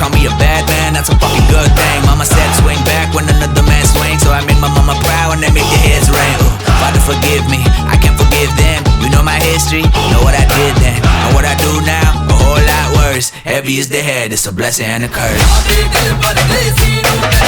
call me a bad man, that's a fucking good thing. Mama said swing back when another man swings, so I made my mama proud and they make their heads ring. Father forgive me, I can't forgive them. You know my history, know what I did then. And what I do now, a whole lot worse. Heavy is the head, it's a blessing and a curse.